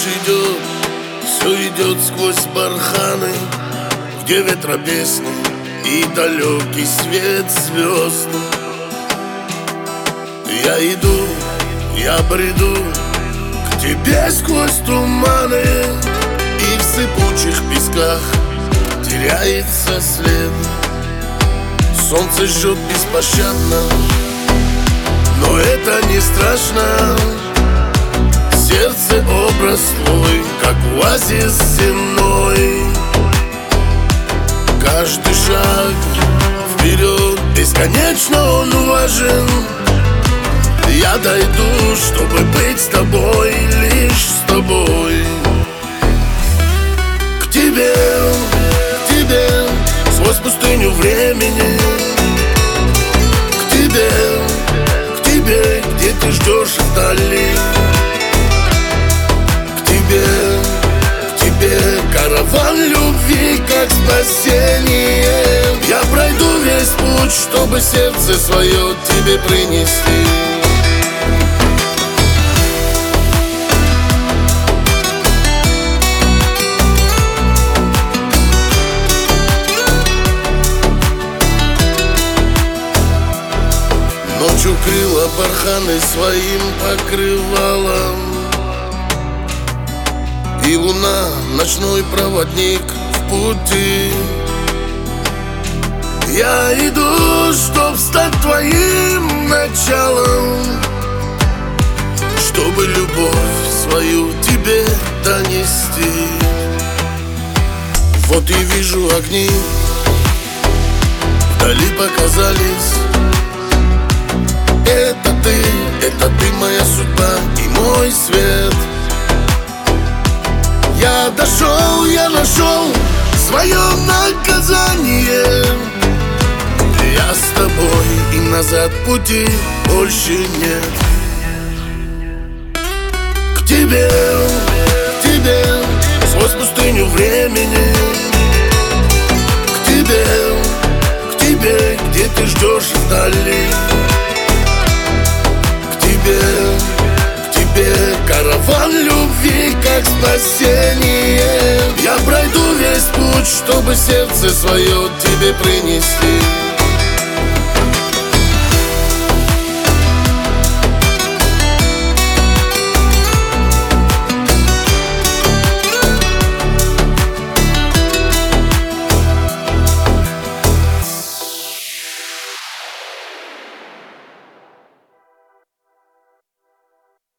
идет, все идет сквозь барханы, где ветра песни и далекий свет звезд. Я иду, я бреду к тебе сквозь туманы, и в сыпучих песках теряется след. Солнце жжет беспощадно, но это не страшно. В сердце образ твой, как оазис земной. Каждый шаг вперед бесконечно он важен. Я дойду, чтобы быть с тобой, лишь с тобой. К тебе, сквозь пустыню времени. К тебе, где ты ждешь вдали. К тебе, караван любви, как спасение. Я пройду весь путь, чтобы сердце свое тебе принести. Ночью крыла барханы своим покрывалом, и луна, ночной проводник в пути. Я иду, чтоб стать твоим началом, чтобы любовь свою тебе донести. Вот и вижу огни, вдали показались. Это ты моя судьба и мой свет. Я дошел, я нашел свое наказание. Я с тобой, и назад пути больше нет. К тебе, сквозь пустыню времени. К тебе, где ты ждешь вдали. К тебе, караван любви, как спасение. Я пройду весь путь, чтобы сердце свое тебе принести.